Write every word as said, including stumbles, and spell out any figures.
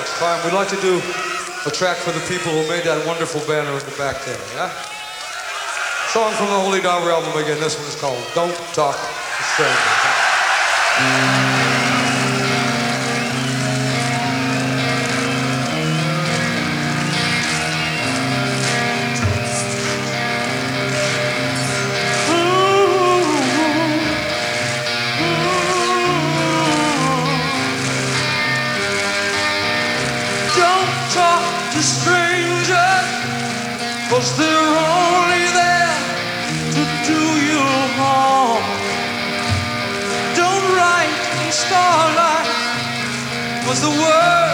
much time. We'd like to do a track for the people who made that wonderful banner in the back there, yeah? Song from the Holy Diver album again. This one's called Don't Talk to Strangers. Strangers, 'cause they're only there to do you harm. Don't write in starlight, 'cause the world